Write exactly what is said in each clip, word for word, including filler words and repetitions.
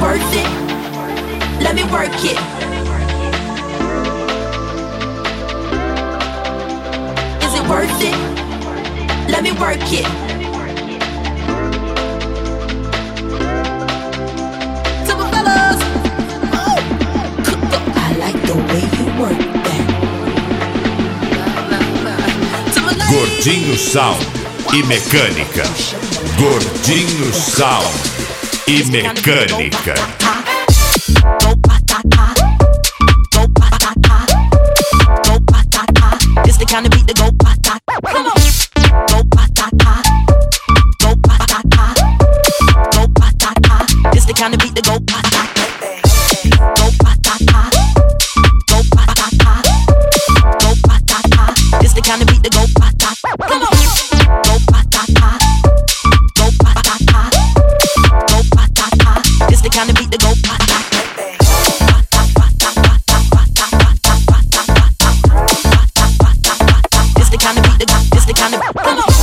worth it? Let me work it. Is it worth it? Let me work it. To my fellas, oh, cook up. I like the way you work that. To my ladies. Gordinho Sound e Mecânica. Gordinho Sound e Mecânica. It's the kind of beat that go pa ta. Come on, go pa ta ta, go pa ta ta, go pa ta ta. It's the kind of beat that go pa ta, go pa ta ta, go pa ta ta, go pa ta ta. It's the kind of beat that go pa ta. Come on, go pa ta ta, go pa ta ta, go pa ta ta. It's the kind of beat that go pa ta. Kind of beat the, it's the kind of, come on.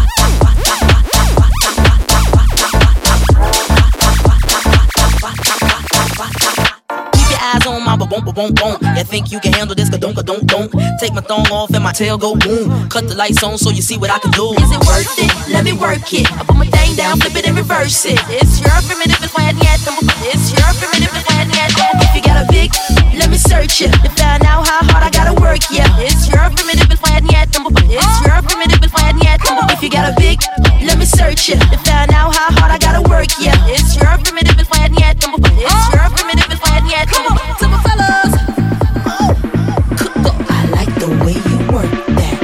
Keep your eyes on my ba-boom, ba-boom, boom. You think you can handle this? Ka-don't, ka-don't, don't. Take my thong off and my tail go boom. Cut the lights on so you see what I can do. Is it worth it? Let me work it. I put my thing down, flip it and reverse it. It's your primitive, it's why I need them. It's your primitive, it's why I need them. If you got a big, let me search it. To find out how hard I gotta work, yeah. It's your primitive, it's why I need them. It's your primitive, it's why I need them. If you got a big, let me search it. To find out how hard I gotta work, yeah. It's your primitive, it's why I need them. It's your primitive, it's why I need them. To my fellas, oh, cook up. I like the way you work that.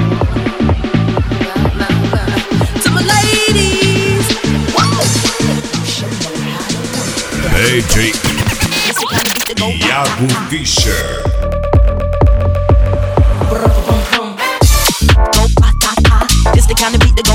To my ladies, whoa. Hey, Jake. Iago Fischer. It's the kind of beat that